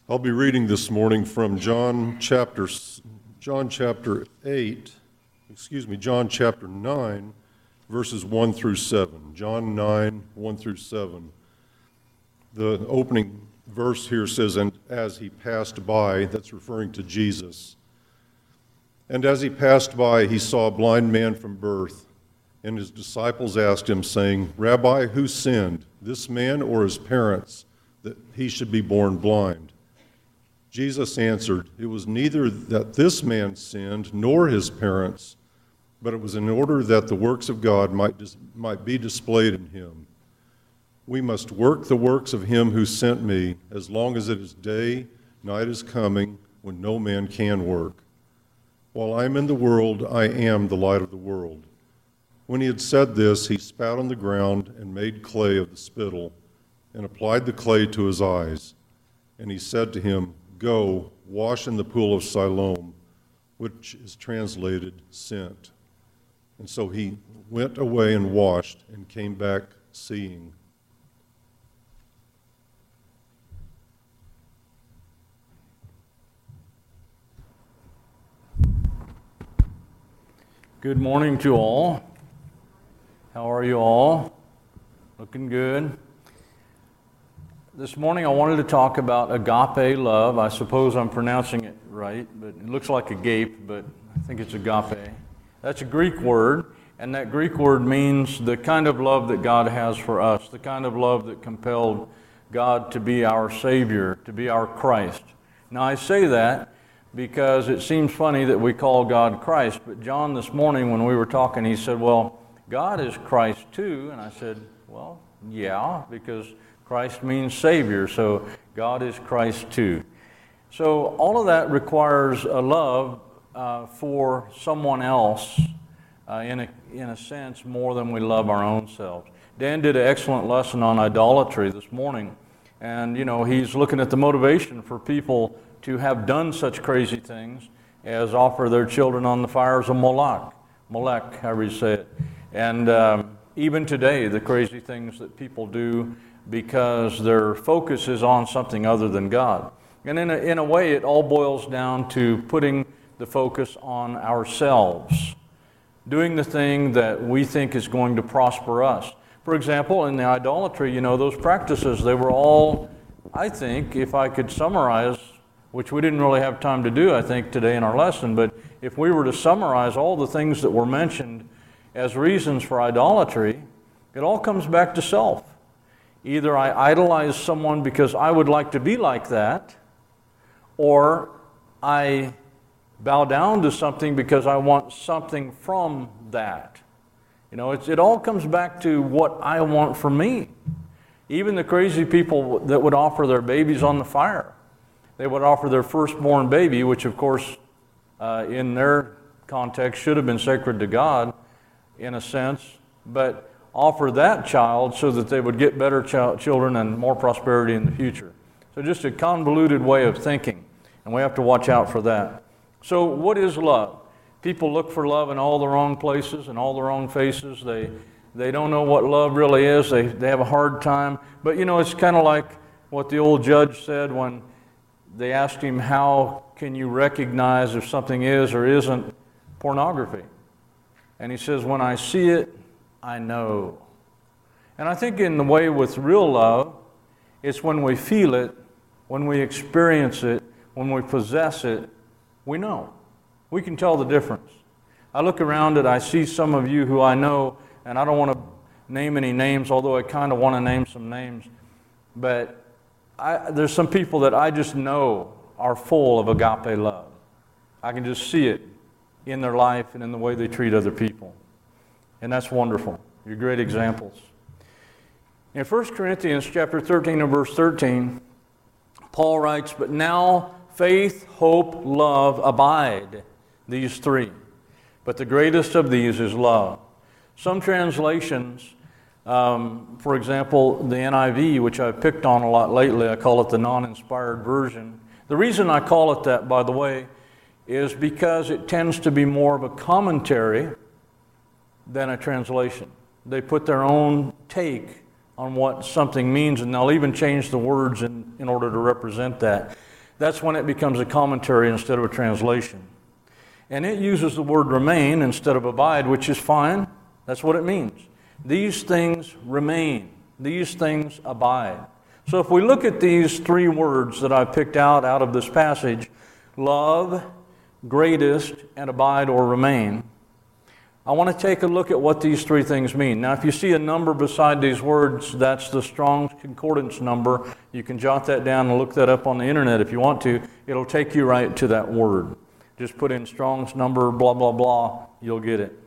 I'll be reading this morning from John chapter 9, verses 1 through 7. John 9, 1 through 7. The opening verse here says, "And as he passed by," that's referring to Jesus. "And as he passed by, he saw a blind man from birth. And his disciples asked him, saying, 'Rabbi, who sinned, this man or his parents, that he should be born blind?' Jesus answered, 'It was neither that this man sinned nor his parents, but it was in order that the works of God might be displayed in him. We must work the works of him who sent me, as long as it is day, night is coming, when no man can work. While I am in the world, I am the light of the world.' When he had said this, he spat on the ground and made clay of the spittle, and applied the clay to his eyes. And he said to him, 'Go, wash in the pool of Siloam,' which is translated sent. And so he went away and washed and came back seeing." Good morning to all. How are you all? Looking good. This morning I wanted to talk about agape love. I suppose I'm pronouncing it right, but it looks like agape, but I think it's agape. That's a Greek word, and that Greek word means the kind of love that God has for us, the kind of love that compelled God to be our Savior, to be our Christ. Now I say that because it seems funny that we call God Christ, but John this morning when we were talking, he said, "Well, God is Christ too," and I said, "Well, yeah, because Christ means Savior, so God is Christ too." So all of that requires a love for someone else, in a sense, more than we love our own selves. Dan did an excellent lesson on idolatry this morning, and he's looking at the motivation for people to have done such crazy things as offer their children on the fires of Molech, however you say it. And even today, the crazy things that people do because their focus is on something other than God. And in a way, it all boils down to putting the focus on ourselves, doing the thing that we think is going to prosper us. For example, in the idolatry, those practices, they were all, I think, if I could summarize, which we didn't really have time to do, I think, today in our lesson, but if we were to summarize all the things that were mentioned as reasons for idolatry, it all comes back to self. Either I idolize someone because I would like to be like that, or I bow down to something because I want something from that. It all comes back to what I want for me. Even the crazy people that would offer their babies on the fire. They would offer their firstborn baby, which of course, in their context, should have been sacred to God, in a sense, but offer that child so that they would get better children and more prosperity in the future. So just a convoluted way of thinking, and we have to watch out for that. So what is love? People look for love in all the wrong places and all the wrong faces. They don't know what love really is. They have a hard time. But it's kind of like what the old judge said when they asked him, how can you recognize if something is or isn't pornography? And he says, when I see it, I know. And I think in the way with real love, it's when we feel it, when we experience it, when we possess it, we know. We can tell the difference. I look around and I see some of you who I know, and I don't want to name any names, although I kind of want to name some names, but there's some people that I just know are full of agape love. I can just see it in their life and in the way they treat other people. And that's wonderful. You're great examples. In 1 Corinthians chapter 13 and verse 13, Paul writes, "But now faith, hope, love abide, these three. But the greatest of these is love." Some translations, for example, the NIV, which I've picked on a lot lately, I call it the non-inspired version. The reason I call it that, by the way, is because it tends to be more of a commentary than a translation. They put their own take on what something means, and they'll even change the words in order to represent that. That's when it becomes a commentary instead of a translation. And it uses the word remain instead of abide, which is fine. That's what it means. These things remain. These things abide. So if we look at these three words that I picked out of this passage, love, greatest, and abide or remain, I want to take a look at what these three things mean. Now, if you see a number beside these words, that's the Strong's Concordance number. You can jot that down and look that up on the internet if you want to. It'll take you right to that word. Just put in Strong's number, blah, blah, blah, you'll get it.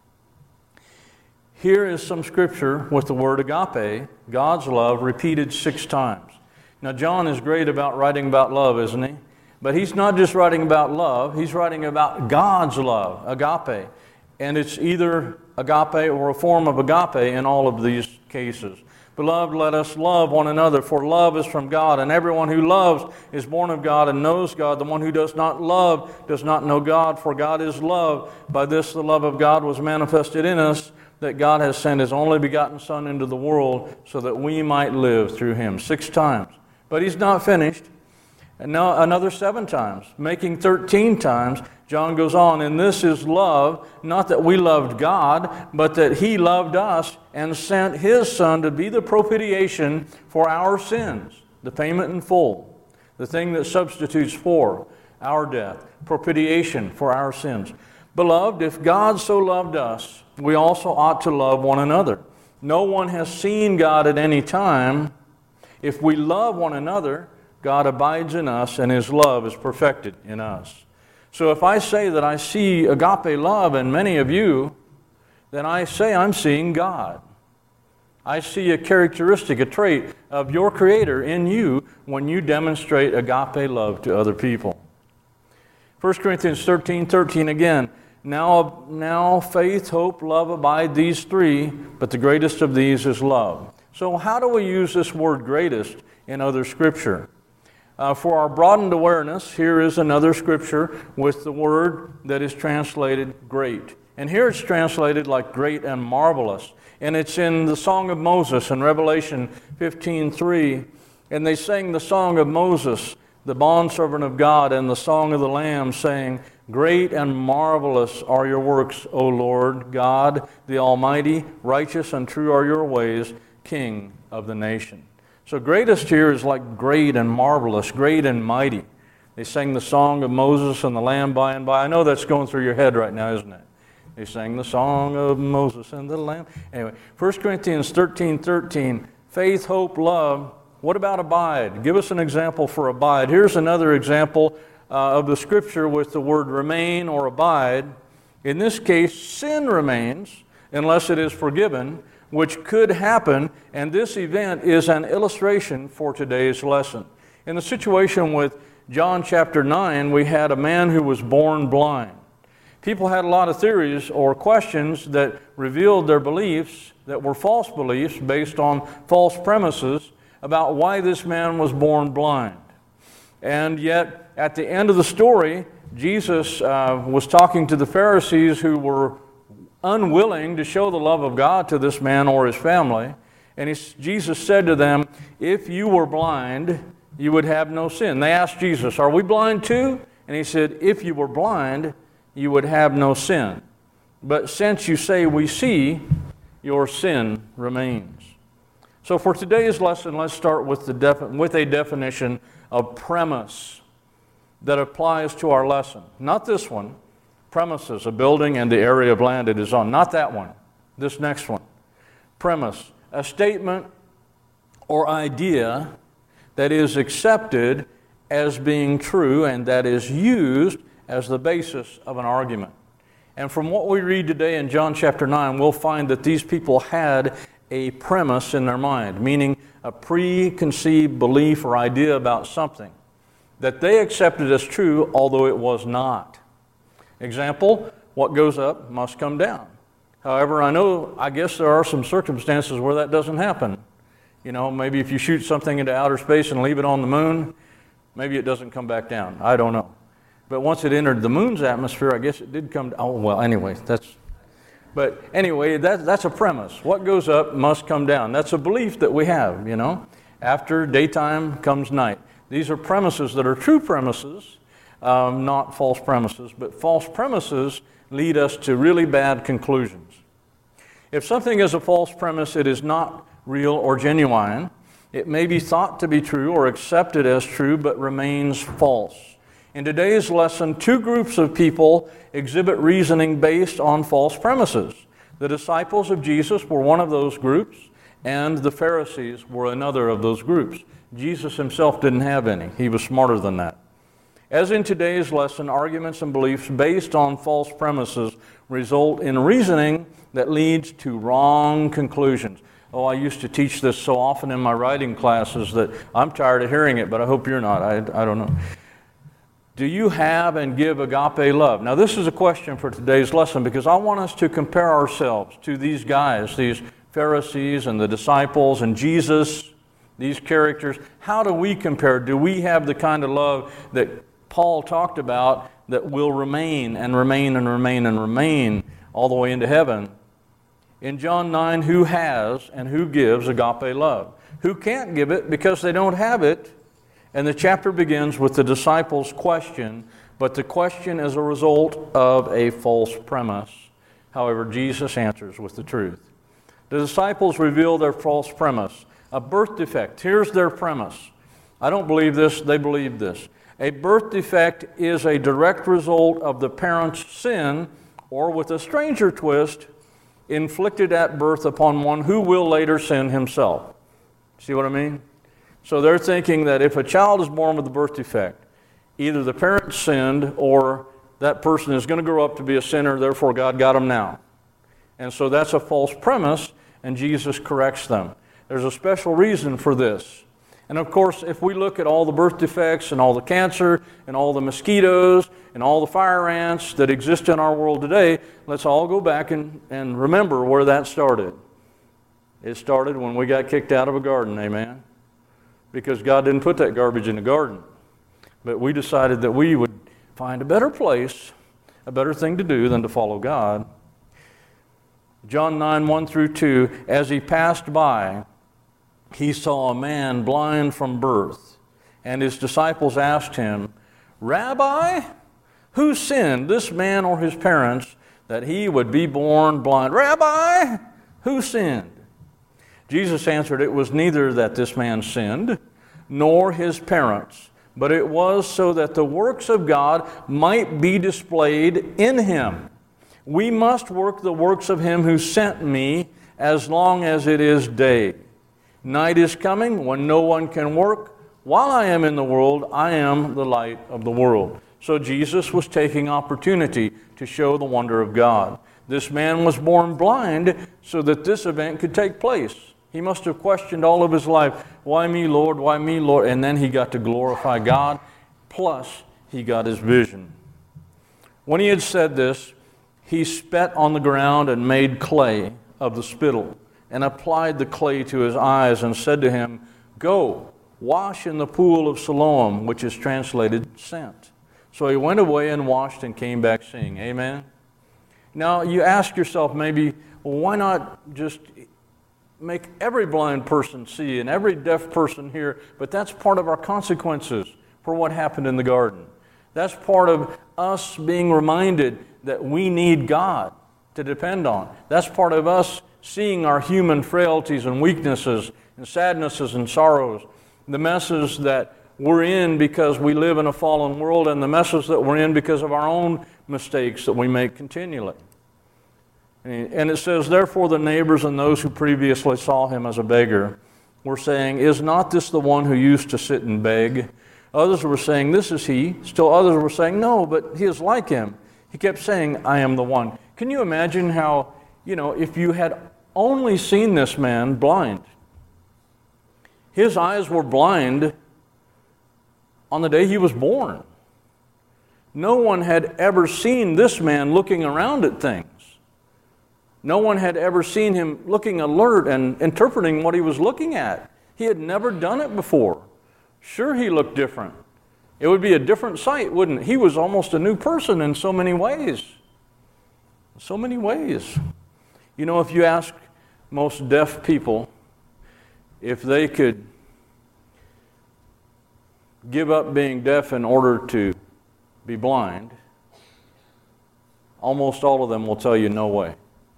Here is some scripture with the word agape, God's love, repeated 6 times. Now, John is great about writing about love, isn't he? But he's not just writing about love, he's writing about God's love, agape. And it's either agape or a form of agape in all of these cases. Beloved, let us love one another, for love is from God, and everyone who loves is born of God and knows God. The one who does not love does not know God, for God is love. By this the love of God was manifested in us, that God has sent His only begotten Son into the world so that we might live through Him. 6 times. But He's not finished. And now another 7 times, making 13 times. John goes on, and this is love, not that we loved God, but that He loved us and sent His Son to be the propitiation for our sins, the payment in full, the thing that substitutes for our death, propitiation for our sins. Beloved, if God so loved us, we also ought to love one another. No one has seen God at any time. If we love one another, God abides in us, and His love is perfected in us. So if I say that I see agape love in many of you, then I say I'm seeing God. I see a characteristic, a trait of your Creator in you when you demonstrate agape love to other people. 1 Corinthians 13:13 again. Now faith, hope, love abide, these 3, but the greatest of these is love. So how do we use this word greatest in other Scripture? For our broadened awareness, here is another scripture with the word that is translated great. And here it's translated like great and marvelous. And it's in the Song of Moses in Revelation 15:3. And they sang the Song of Moses, the bondservant of God, and the Song of the Lamb, saying, great and marvelous are your works, O Lord God, the Almighty. Righteous and true are your ways, King of the nation. So greatest here is like great and marvelous, great and mighty. They sang the Song of Moses and the Lamb by and by. I know that's going through your head right now, isn't it? They sang the Song of Moses and the Lamb. Anyway, 1 Corinthians 13:13, faith, hope, love. What about abide? Give us an example for abide. Here's another example of the Scripture with the word remain or abide. In this case, sin remains unless it is forgiven, which could happen, and this event is an illustration for today's lesson. In the situation with John chapter 9, we had a man who was born blind. People had a lot of theories or questions that revealed their beliefs that were false beliefs based on false premises about why this man was born blind. And yet, at the end of the story, Jesus was talking to the Pharisees who were unwilling to show the love of God to this man or his family. And Jesus said to them, if you were blind, you would have no sin. They asked Jesus, are we blind too? And He said, if you were blind, you would have no sin. But since you say we see, your sin remains. So for today's lesson, let's start with a definition of premise that applies to our lesson. Not this one. Premises, a building and the area of land it is on. Not that one. This next one. Premise, a statement or idea that is accepted as being true and that is used as the basis of an argument. And from what we read today in John chapter 9, we'll find that these people had a premise in their mind, meaning a preconceived belief or idea about something that they accepted as true, although it was not. Example, what goes up must come down. However, I guess there are some circumstances where that doesn't happen. You know, maybe if you shoot something into outer space and leave it on the moon, maybe it doesn't come back down. I don't know. But once it entered the moon's atmosphere, I guess it did come down. Oh, well, anyway, that's a premise. What goes up must come down. That's a belief that we have, you know. After daytime comes night. These are premises that are true premises, not false premises, but false premises lead us to really bad conclusions. If something is a false premise, it is not real or genuine. It may be thought to be true or accepted as true, but remains false. In today's lesson, two groups of people exhibit reasoning based on false premises. The disciples of Jesus were one of those groups, and the Pharisees were another of those groups. Jesus himself didn't have any. He was smarter than that. As in today's lesson, arguments and beliefs based on false premises result in reasoning that leads to wrong conclusions. Oh, I used to teach this so often in my writing classes that I'm tired of hearing it, but I hope you're not. I don't know. Do you have and give agape love? Now, this is a question for today's lesson because I want us to compare ourselves to these guys, these Pharisees and the disciples and Jesus, these characters. How do we compare? Do we have the kind of love that Paul talked about that will remain and remain and remain and remain all the way into heaven? In John 9, who has and who gives agape love? Who can't give it because they don't have it? And the chapter begins with the disciples' question, but the question is a result of a false premise. However, Jesus answers with the truth. The disciples reveal their false premise, a birth defect. Here's their premise. I don't believe this, they believe this. A birth defect is a direct result of the parent's sin, or with a stranger twist, inflicted at birth upon one who will later sin himself. See what I mean? So they're thinking that if a child is born with a birth defect, either the parent sinned or that person is going to grow up to be a sinner, therefore God got him now. And so that's a false premise, and Jesus corrects them. There's a special reason for this. And of course, if we look at all the birth defects and all the cancer and all the mosquitoes and all the fire ants that exist in our world today, let's all go back and remember where that started. It started when we got kicked out of a garden, amen? Because God didn't put that garbage in the garden. But we decided that we would find a better place, a better thing to do than to follow God. John 9, 1 through 2, as he passed by, he saw a man blind from birth. And his disciples asked him, Rabbi, who sinned, this man or his parents, that he would be born blind? Rabbi, who sinned? Jesus answered, it was neither that this man sinned, nor his parents, but it was so that the works of God might be displayed in him. We must work the works of him who sent me as long as it is day. Night is coming when no one can work. While I am in the world, I am the light of the world. So Jesus was taking opportunity to show the wonder of God. This man was born blind so that this event could take place. He must have questioned all of his life, why me, Lord, why me, Lord? And then he got to glorify God, plus he got his vision. When he had said this, he spat on the ground and made clay of the spittle, and applied the clay to his eyes and said to him, Go, wash in the pool of Siloam, which is translated sent. So he went away and washed and came back seeing. Amen? Now you ask yourself maybe, well, why not just make every blind person see and every deaf person hear? But that's part of our consequences for what happened in the garden. That's part of us being reminded that we need God to depend on. That's part of us seeing our human frailties and weaknesses and sadnesses and sorrows, the messes that we're in because we live in a fallen world, and the messes that we're in because of our own mistakes that we make continually. And it says, therefore the neighbors and those who previously saw him as a beggar were saying, Is not this the one who used to sit and beg? Others were saying, This is he. Still others were saying, No, but he is like him. He kept saying, I am the one. Can you imagine how, if you had only seen this man blind? His eyes were blind on the day he was born. No one had ever seen this man looking around at things. No one had ever seen him looking alert and interpreting what he was looking at. He had never done it before. Sure, he looked different. It would be a different sight, wouldn't it? He was almost a new person in so many ways. So many ways. If you ask most deaf people if they could give up being deaf in order to be blind, almost all of them will tell you, no way.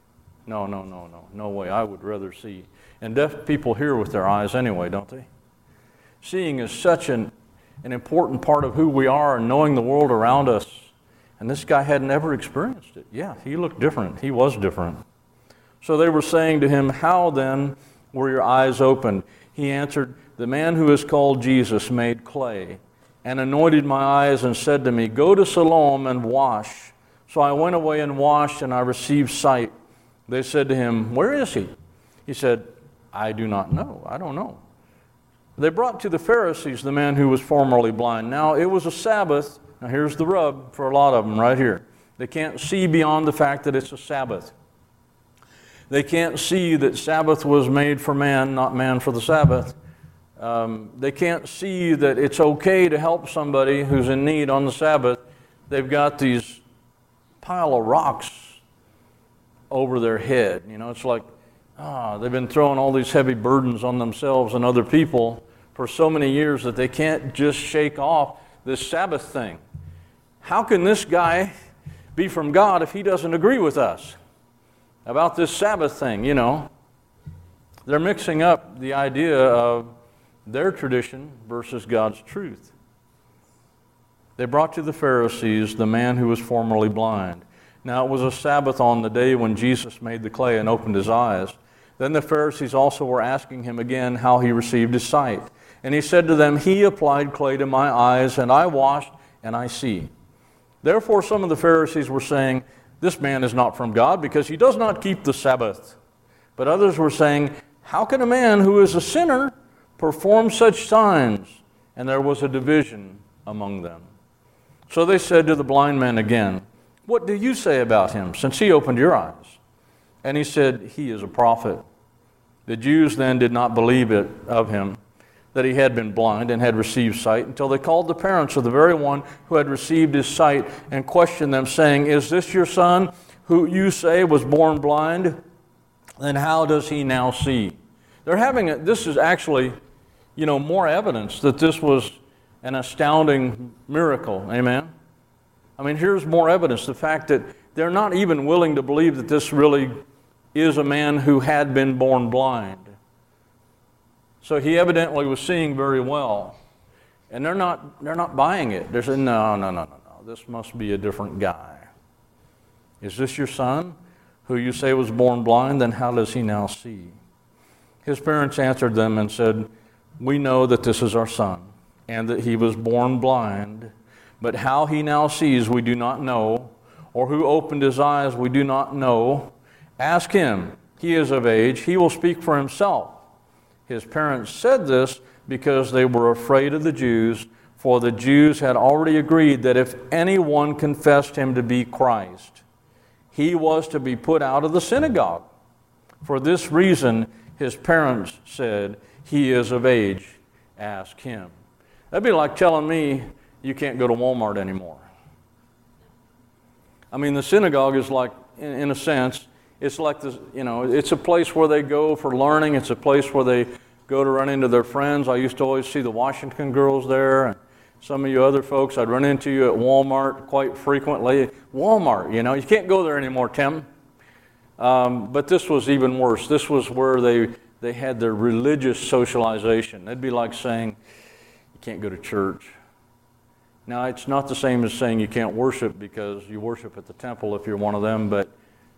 No way. I would rather see. And deaf people hear with their eyes anyway, don't they? Seeing is such an important part of who we are and knowing the world around us. And this guy had never experienced it. Yeah, he looked different. He was different. So they were saying to him, how then were your eyes opened? He answered, the man who is called Jesus made clay and anointed my eyes and said to me, go to Siloam and wash. So I went away and washed, and I received sight. They said to him, where is he? He said, I do not know. I don't know. They brought to the Pharisees the man who was formerly blind. Now it was a Sabbath. Now here's the rub for a lot of them right here. They can't see beyond the fact that it's a Sabbath. They can't see that Sabbath was made for man, not man for the Sabbath. They can't see that it's okay to help somebody who's in need on the Sabbath. They've got these pile of rocks over their head. You know, it's like, they've been throwing all these heavy burdens on themselves and other people for so many years that they can't just shake off this Sabbath thing. How can this guy be from God if he doesn't agree with us about this Sabbath thing, you know? They're mixing up the idea of their tradition versus God's truth. They brought to the Pharisees the man who was formerly blind. Now it was a Sabbath on the day when Jesus made the clay and opened his eyes. Then the Pharisees also were asking him again how he received his sight. And he said to them, he applied clay to my eyes, and I washed, and I see. Therefore some of the Pharisees were saying, this man is not from God, because he does not keep the Sabbath. But others were saying, how can a man who is a sinner perform such signs? And there was a division among them. So they said to the blind man again, what do you say about him, since he opened your eyes? And he said, he is a prophet. The Jews then did not believe it of him, that he had been blind and had received sight, until they called the parents of the very one who had received his sight and questioned them, saying, is this your son, who you say was born blind? Then how does he now see? They're having this is actually, more evidence that this was an astounding miracle. Amen? I mean, here's more evidence. The fact that they're not even willing to believe that this really is a man who had been born blind. So he evidently was seeing very well. And they're not buying it. They're saying, no. This must be a different guy. Is this your son, who you say was born blind? Then how does he now see? His parents answered them and said, we know that this is our son, and that he was born blind. But how he now sees we do not know, or who opened his eyes we do not know. Ask him. He is of age. He will speak for himself. His parents said this because they were afraid of the Jews, for the Jews had already agreed that if anyone confessed him to be Christ, he was to be put out of the synagogue. For this reason, his parents said, he is of age. Ask him. That'd be like telling me you can't go to Walmart anymore. I mean, the synagogue is like, in a sense, it's like this, it's a place where they go for learning. It's a place where they go to run into their friends. I used to always see the Washington girls there, and some of you other folks, I'd run into you at Walmart quite frequently. Walmart, you can't go there anymore, Tim. But this was even worse. This was where they had their religious socialization. It'd be like saying, you can't go to church. Now, it's not the same as saying you can't worship because you worship at the temple if you're one of them, but,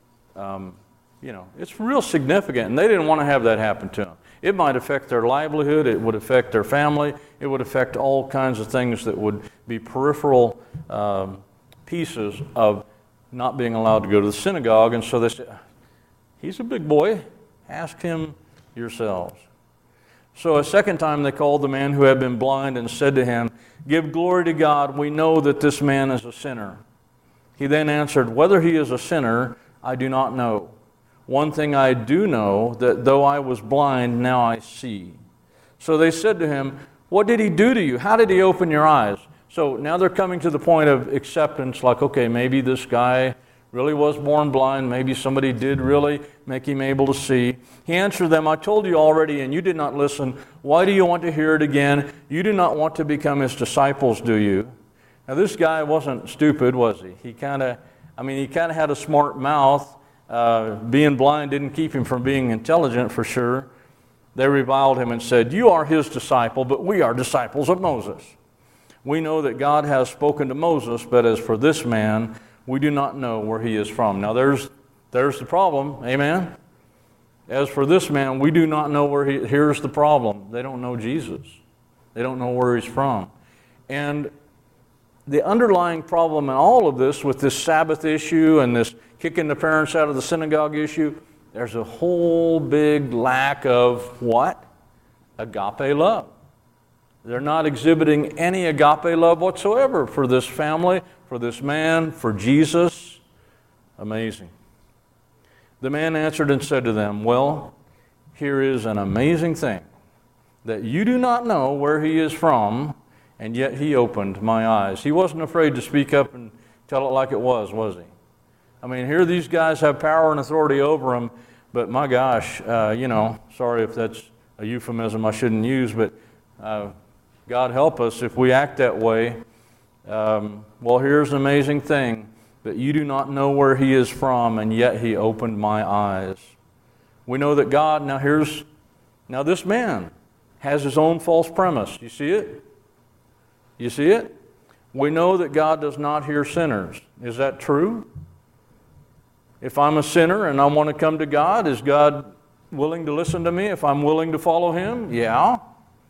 it's real significant, and they didn't want to have that happen to them. It might affect their livelihood, it would affect their family, it would affect all kinds of things that would be peripheral pieces of not being allowed to go to the synagogue, and so they said, he's a big boy, ask him yourselves. So a second time they called the man who had been blind and said to him, give glory to God, we know that this man is a sinner. He then answered, whether he is a sinner, I do not know. One thing I do know, that though I was blind, now I see. So they said to him, what did he do to you? How did he open your eyes? So now they're coming to the point of acceptance, like, okay, maybe this guy really was born blind. Maybe somebody did really make him able to see. He answered them, I told you already, and you did not listen. Why do you want to hear it again? You do not want to become his disciples, do you? Now, this guy wasn't stupid, was he? He kind of had a smart mouth. Being blind didn't keep him from being intelligent, for sure. They reviled him and said, you are his disciple, but we are disciples of Moses. We know that God has spoken to Moses, but as for this man, we do not know where he is from. Now, there's the problem. Amen? As for this man, we do not know where here's the problem. They don't know Jesus. They don't know where he's from. And the underlying problem in all of this, with this Sabbath issue and this kicking the parents out of the synagogue issue, there's a whole big lack of what? Agape love. They're not exhibiting any agape love whatsoever for this family, for this man, for Jesus. Amazing. The man answered and said to them, well, here is an amazing thing, that you do not know where he is from, and yet he opened my eyes. He wasn't afraid to speak up and tell it like it was he? I mean, here these guys have power and authority over him, but my gosh, sorry if that's a euphemism I shouldn't use, but God help us if we act that way. Well, here's an amazing thing, that you do not know where he is from, and yet he opened my eyes. We know that God, now this man has his own false premise. You see it? You see it? We know that God does not hear sinners. Is that true? If I'm a sinner and I want to come to God, is God willing to listen to me if I'm willing to follow him? Yeah.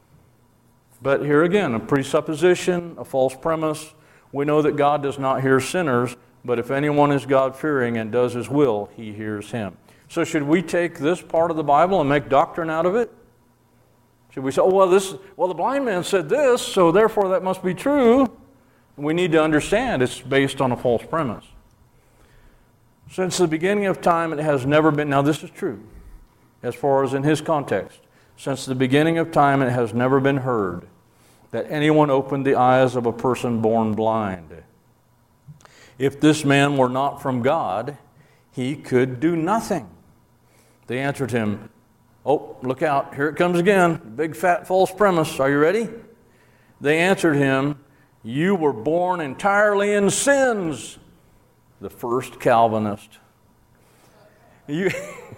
But here again, a presupposition, a false premise. We know that God does not hear sinners, but if anyone is God-fearing and does his will, he hears him. So should we take this part of the Bible and make doctrine out of it? Should we say, the blind man said this, so therefore that must be true? We need to understand it's based on a false premise. Since the beginning of time, it has never been, now this is true, as far as in his context. Since the beginning of time, it has never been heard that anyone opened the eyes of a person born blind. If this man were not from God, he could do nothing. They answered him, oh, look out, here it comes again, big fat false premise. Are you ready? They answered him, you were born entirely in sins. The first Calvinist. You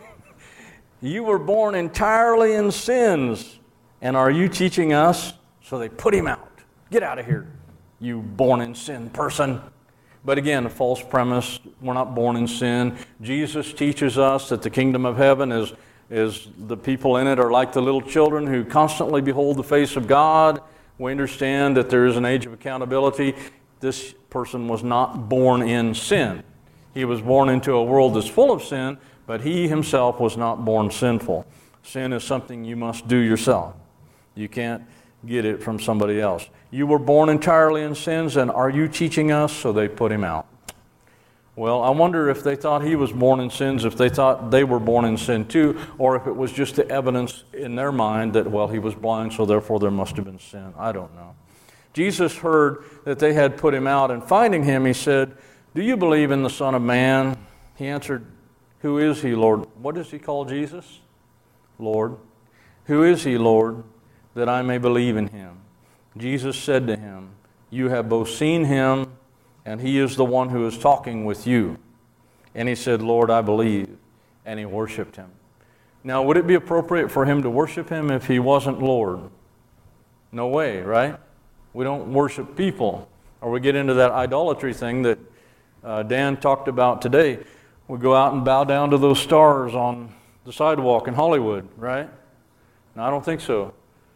were born entirely in sins, and are you teaching us? So they put him out. Get out of here, you born in sin person. But again, a false premise. We're not born in sin. Jesus teaches us that the kingdom of heaven is the people in it are like the little children who constantly behold the face of God. We understand that there is an age of accountability. This person was not born in sin. He was born into a world that's full of sin, but he himself was not born sinful. Sin is something you must do yourself. You can't get it from somebody else. You were born entirely in sins, and are you teaching us? So they put him out. Well, I wonder if they thought he was born in sins, if they thought they were born in sin too, or if it was just the evidence in their mind that, well, he was blind, so therefore there must have been sin. I don't know. Jesus heard that they had put him out, and finding him, he said, do you believe in the Son of Man? He answered, who is he, Lord? What does he call Jesus? Lord. Who is he, Lord, that I may believe in him? Jesus said to him, you have both seen him, and he is the one who is talking with you. And he said, Lord, I believe. And he worshiped him. Now, would it be appropriate for him to worship him if he wasn't Lord? No way, right? We don't worship people. Or we get into that idolatry thing that Dan talked about today. We go out and bow down to those stars on the sidewalk in Hollywood, right? No, I don't think so,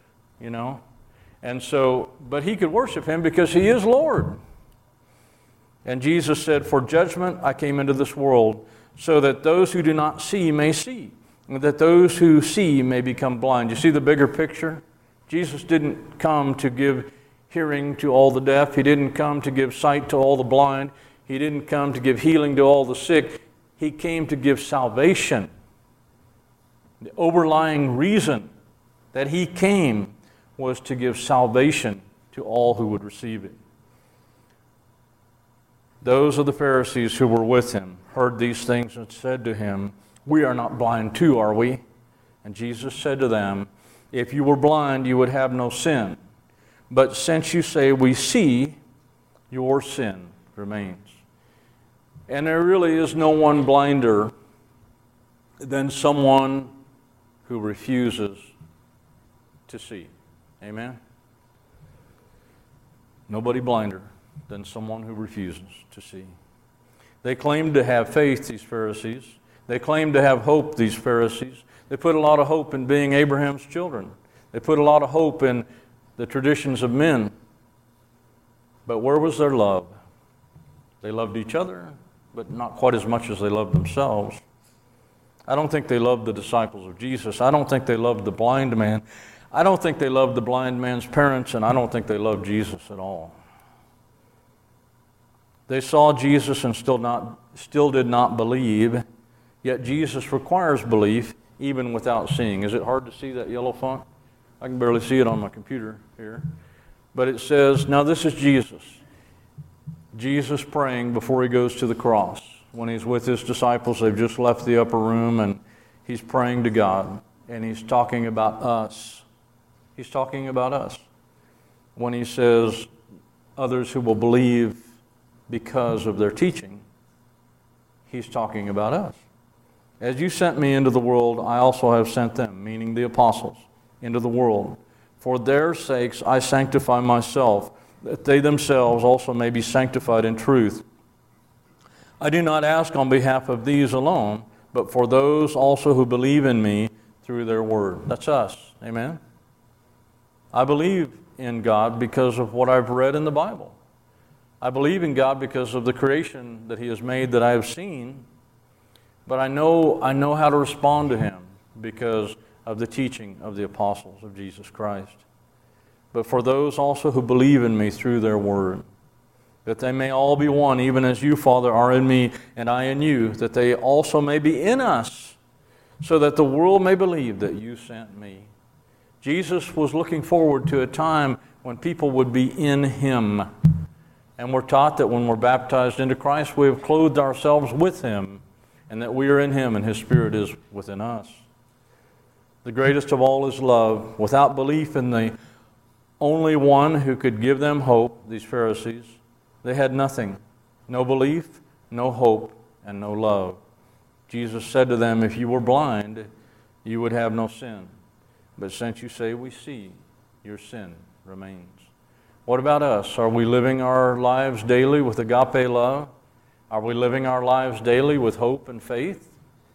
And so, but he could worship him because he is Lord. And Jesus said, for judgment I came into this world, so that those who do not see may see, and that those who see may become blind. You see the bigger picture? Jesus didn't come to give hearing to all the deaf. He didn't come to give sight to all the blind. He didn't come to give healing to all the sick. He came to give salvation. The overlying reason that he came was to give salvation to all who would receive it. Those of the Pharisees who were with him heard these things and said to him, "We are not blind too, are we?" And Jesus said to them, "If you were blind, you would have no sin. But since you say, 'We see,' your sin remains." And there really is no one blinder than someone who refuses to see. Amen? Nobody blinder than someone who refuses to see. They claimed to have faith, these Pharisees. They claimed to have hope, these Pharisees. They put a lot of hope in being Abraham's children. They put a lot of hope in the traditions of men. But where was their love? They loved each other, but not quite as much as they loved themselves. I don't think they loved the disciples of Jesus. I don't think they loved the blind man. I don't think they loved the blind man's parents, and I don't think they loved Jesus at all. They saw Jesus and still did not believe, yet Jesus requires belief even without seeing. Is it hard to see that yellow font? I can barely see it on my computer here. But it says, now this is Jesus. Jesus praying before he goes to the cross. When he's with his disciples, they've just left the upper room, and he's praying to God, and he's talking about us. He's talking about us. When he says, others who will believe because of their teaching, he's talking about us. As you sent me into the world, I also have sent them, meaning the apostles, into the world. For their sakes I sanctify myself, that they themselves also may be sanctified in truth. I do not ask on behalf of these alone, but for those also who believe in me through their word. That's us. Amen? I believe in God because of what I've read in the Bible. I believe in God because of the creation that he has made that I have seen, but I know how to respond to him because of the teaching of the apostles of Jesus Christ. But for those also who believe in me through their word, that they may all be one, even as you, Father, are in me and I in you, that they also may be in us, so that the world may believe that you sent me. Jesus was looking forward to a time when people would be in him. And we're taught that when we're baptized into Christ, we have clothed ourselves with him, and that we are in him and his Spirit is within us. The greatest of all is love. Without belief in the only one who could give them hope, these Pharisees, they had nothing. No belief, no hope, and no love. Jesus said to them, if you were blind, you would have no sin. But since you say we see, your sin remains. What about us? Are we living our lives daily with agape love? Are we living our lives daily with hope and faith?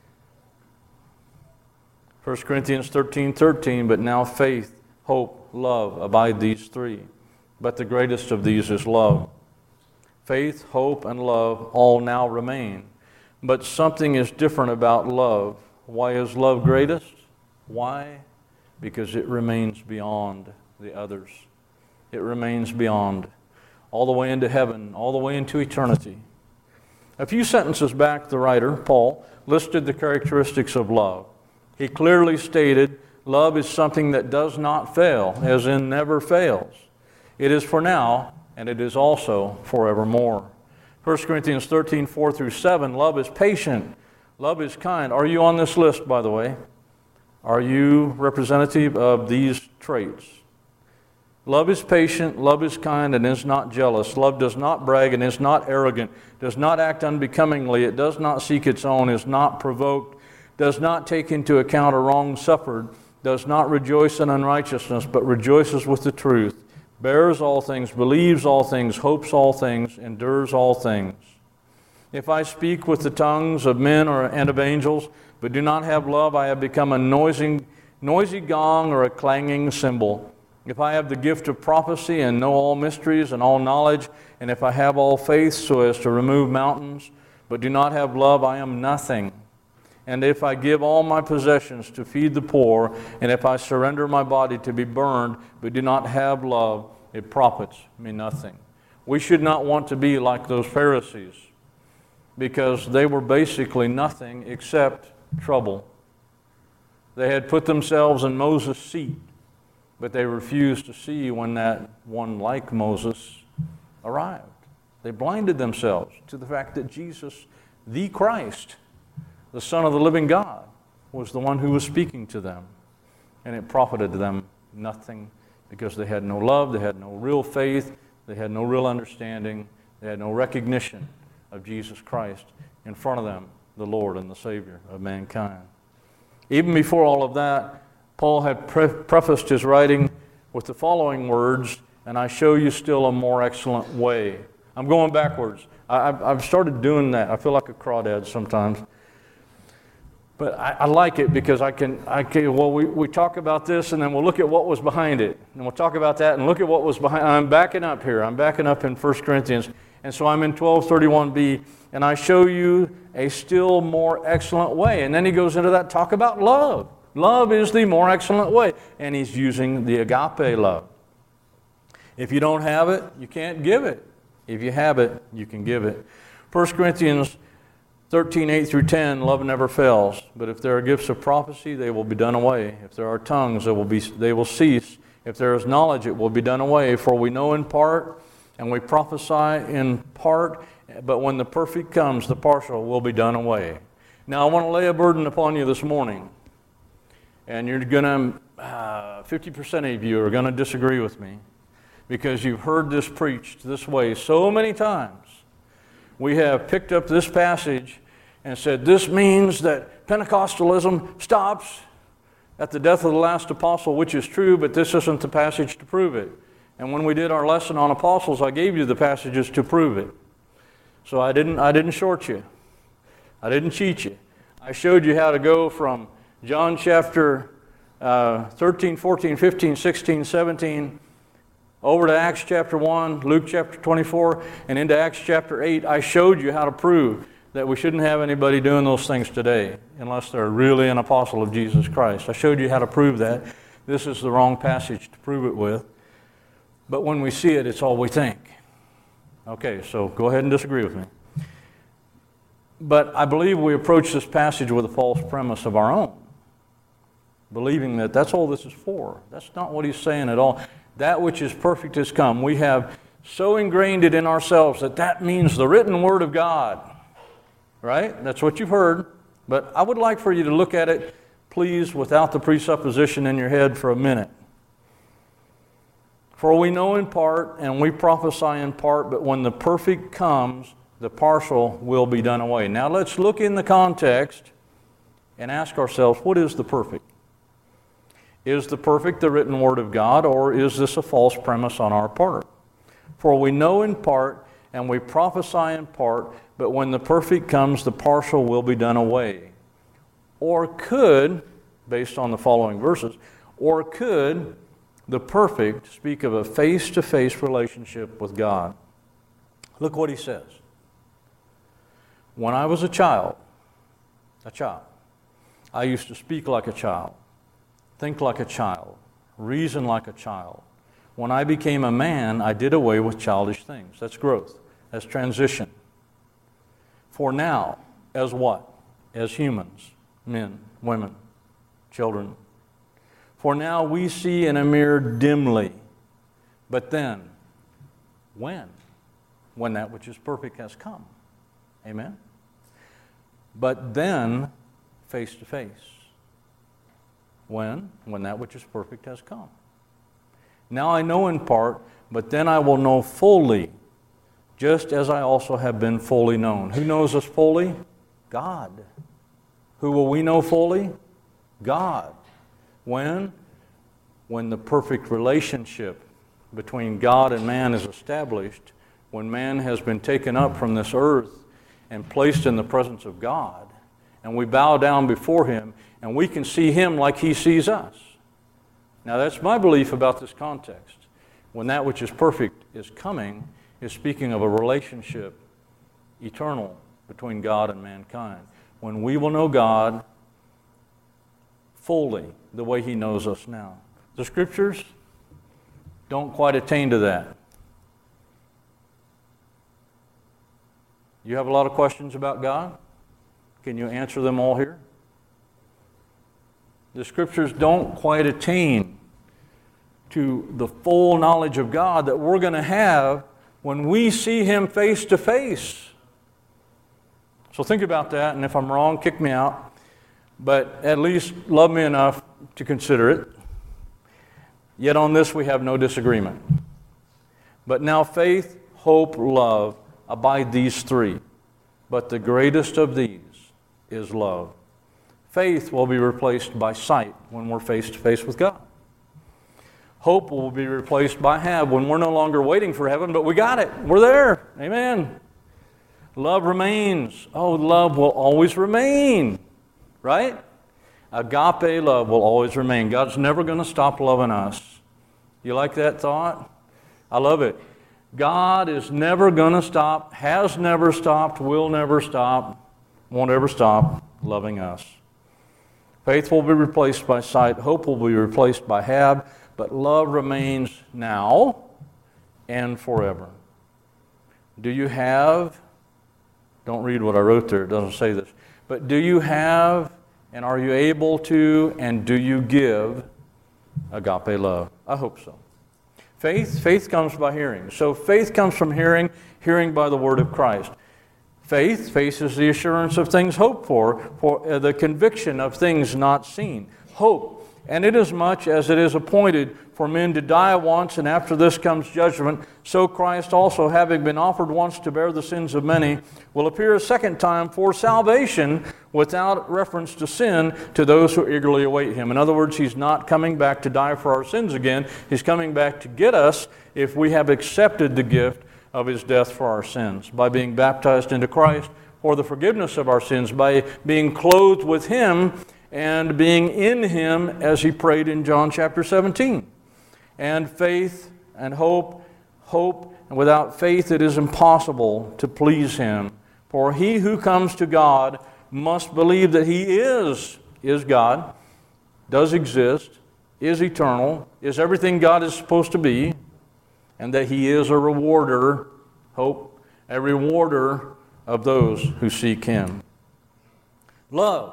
1 Corinthians 13:13, but now faith, hope, love, abide these three. But the greatest of these is love. Faith, hope, and love all now remain. But something is different about love. Why is love greatest? Why? Because it remains beyond the others. It remains beyond, all the way into heaven, all the way into eternity. A few sentences back, the writer, Paul, listed the characteristics of love. He clearly stated, love is something that does not fail, as in never fails. It is for now, and it is also forevermore. 1 Corinthians 13:4-7, love is patient, love is kind. Are you on this list, by the way? Are you representative of these traits? Love is patient, love is kind, and is not jealous. Love does not brag and is not arrogant, does not act unbecomingly, it does not seek its own, is not provoked, does not take into account a wrong suffered, does not rejoice in unrighteousness, but rejoices with the truth, bears all things, believes all things, hopes all things, endures all things. If I speak with the tongues of men and of angels, but do not have love, I have become a noisy gong or a clanging cymbal. If I have the gift of prophecy and know all mysteries and all knowledge, and if I have all faith so as to remove mountains, but do not have love, I am nothing. And if I give all my possessions to feed the poor, and if I surrender my body to be burned, but do not have love, it profits me nothing. We should not want to be like those Pharisees, because they were basically nothing except trouble. They had put themselves in Moses' seat, but they refused to see when that one like Moses arrived. They blinded themselves to the fact that Jesus, the Christ, the Son of the living God, was the one who was speaking to them. And it profited them nothing because they had no love, they had no real faith, they had no real understanding, they had no recognition of Jesus Christ in front of them, the Lord and the Savior of mankind. Even before all of that, Paul had prefaced his writing with the following words, "And I show you still a more excellent way." I'm going backwards. I've started doing that. I feel like a crawdad sometimes. But I like it because we talk about this and then we'll look at what was behind it. And we'll talk about that and look at what was behind. I'm backing up here. I'm backing up in 1 Corinthians. And so I'm in 12:31b, "And I show you a still more excellent way." And then he goes into that talk about love. Love is the more excellent way. And he's using the agape love. If you don't have it, you can't give it. If you have it, you can give it. 1 Corinthians 13:8-10, "Love never fails. But if there are gifts of prophecy, they will be done away. If there are tongues, they will cease. If there is knowledge, it will be done away. For we know in part, and we prophesy in part, but when the perfect comes, the partial will be done away." Now, I want to lay a burden upon you this morning. And you're going to, 50% of you are going to disagree with me because you've heard this preached this way so many times. We have picked up this passage and said, this means that Pentecostalism stops at the death of the last apostle, which is true, but this isn't the passage to prove it. And when we did our lesson on apostles, I gave you the passages to prove it. So I didn't short you. I didn't cheat you. I showed you how to go from John chapter 13, 14, 15, 16, 17, over to Acts chapter 1, Luke chapter 24, and into Acts chapter 8. I showed you how to prove that we shouldn't have anybody doing those things today unless they're really an apostle of Jesus Christ. I showed you how to prove that. This is the wrong passage to prove it with. But when we see it, it's all we think. Okay, so go ahead and disagree with me. But I believe we approach this passage with a false premise of our own, believing that that's all this is for. That's not what he's saying at all. That which is perfect has come. We have so ingrained it in ourselves that that means the written word of God. Right? That's what you've heard. But I would like for you to look at it, please, without the presupposition in your head for a minute. "For we know in part, and we prophesy in part, but when the perfect comes, the partial will be done away." Now let's look in the context and ask ourselves, what is the perfect? Is the perfect the written word of God, or is this a false premise on our part? "For we know in part, and we prophesy in part, but when the perfect comes, the partial will be done away." Or could, based on the following verses, or could the perfect speak of a face-to-face relationship with God? Look what he says. "When I was a child, I used to speak like a child, think like a child, reason like a child. When I became a man, I did away with childish things." That's growth. That's transition. "For now," as what? As humans, men, women, children. "For now we see in a mirror dimly, but then," when? When that which is perfect has come. Amen? "But then, face to face." When? When that which is perfect has come. "Now I know in part, but then I will know fully, just as I also have been fully known." Who knows us fully? God. Who will we know fully? God. When? When the perfect relationship between God and man is established, when man has been taken up from this earth and placed in the presence of God, and we bow down before him, and we can see him like he sees us. Now that's my belief about this context. When that which is perfect is coming, is speaking of a relationship, eternal, between God and mankind. When we will know God fully, the way he knows us now. The scriptures don't quite attain to that. You have a lot of questions about God? Can you answer them all here? The scriptures don't quite attain to the full knowledge of God that we're going to have when we see Him face to face. So think about that, and if I'm wrong, kick me out. But at least love me enough to consider it. Yet on this we have no disagreement. But now faith, hope, love, abide these three. But the greatest of these is love. Faith will be replaced by sight when we're face to face with God. Hope will be replaced by have when we're no longer waiting for heaven, but we got it. We're there. Amen. Love remains. Oh, love will always remain. Right? Agape love will always remain. God's never going to stop loving us. You like that thought? I love it. God is never going to stop, has never stopped, will never stop, won't ever stop loving us. Faith will be replaced by sight. Hope will be replaced by have. But love remains now and forever. Do you have, don't read what I wrote there, it doesn't say this, but do you have and are you able to and do you give agape love? I hope so. Faith comes by hearing. So faith comes from hearing by the word of Christ. Faith is the assurance of things hoped for the conviction of things not seen. Hope. And inasmuch as it is appointed for men to die once, and after this comes judgment, so Christ also, having been offered once to bear the sins of many, will appear a second time for salvation without reference to sin to those who eagerly await Him. In other words, He's not coming back to die for our sins again. He's coming back to get us if we have accepted the gift of His death for our sins, by being baptized into Christ for the forgiveness of our sins, by being clothed with Him and being in Him as He prayed in John chapter 17. And faith and hope, and without faith it is impossible to please Him. For he who comes to God must believe that He is God, does exist, is eternal, is everything God is supposed to be, and that He is a rewarder, a rewarder of those who seek Him. Love.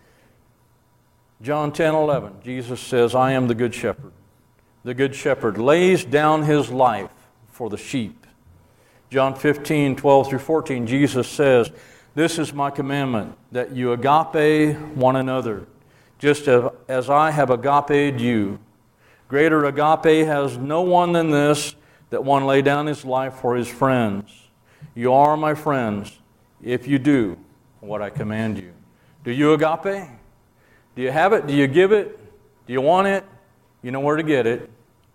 John 10:11, Jesus says, I am the good shepherd. The good shepherd lays down his life for the sheep. John 15:12 through 14, Jesus says, this is my commandment, that you agape one another, just as I have agaped you. Greater agape has no one than this, that one lay down his life for his friends. You are my friends if you do what I command you. Do you agape? Do you have it? Do you give it? Do you want it? You know where to get it.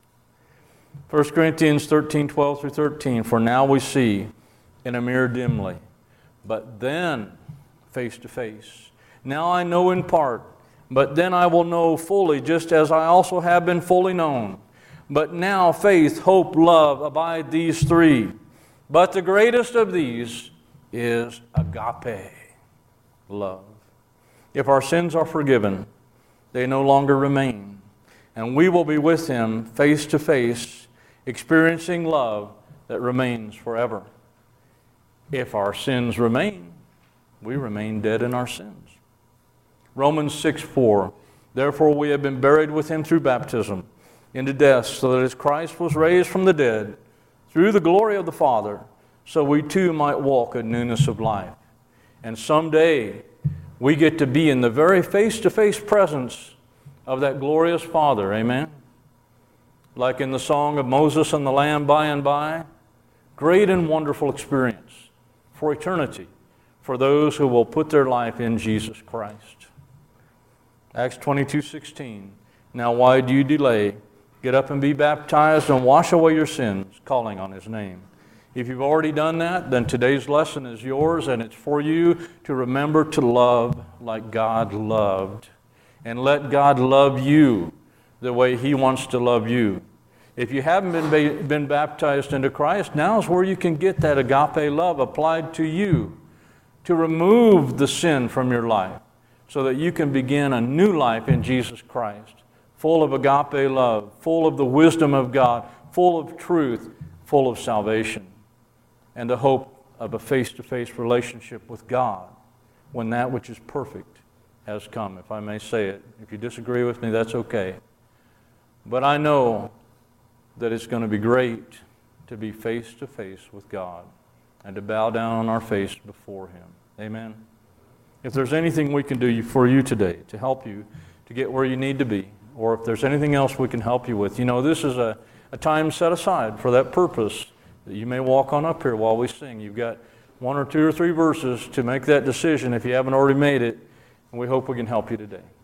1 Corinthians 13:12 through 13, for now we see in a mirror dimly, but then face to face. Now I know in part, but then I will know fully, just as I also have been fully known. But now faith, hope, love, abide these three. But the greatest of these is agape, love. If our sins are forgiven, they no longer remain. And we will be with Him face to face, experiencing love that remains forever. If our sins remain, we remain dead in our sins. Romans 6:4, therefore we have been buried with Him through baptism into death, so that as Christ was raised from the dead through the glory of the Father, so we too might walk in newness of life. And someday we get to be in the very face-to-face presence of that glorious Father, amen? Like in the song of Moses and the Lamb by and by, great and wonderful experience for eternity for those who will put their life in Jesus Christ. Acts 22:16, now why do you delay? Get up and be baptized and wash away your sins, calling on His name. If you've already done that, then today's lesson is yours, and it's for you to remember to love like God loved. And let God love you the way He wants to love you. If you haven't been baptized into Christ, now is where you can get that agape love applied to you, to remove the sin from your life, so that you can begin a new life in Jesus Christ, full of agape love, full of the wisdom of God, full of truth, full of salvation, and the hope of a face-to-face relationship with God when that which is perfect has come, if I may say it. If you disagree with me, that's okay. But I know that it's going to be great to be face to face with God and to bow down on our face before Him. Amen. If there's anything we can do for you today to help you to get where you need to be, or if there's anything else we can help you with, this is a time set aside for that purpose, that you may walk on up here while we sing. You've got 1 or 2 or 3 verses to make that decision if you haven't already made it, and we hope we can help you today.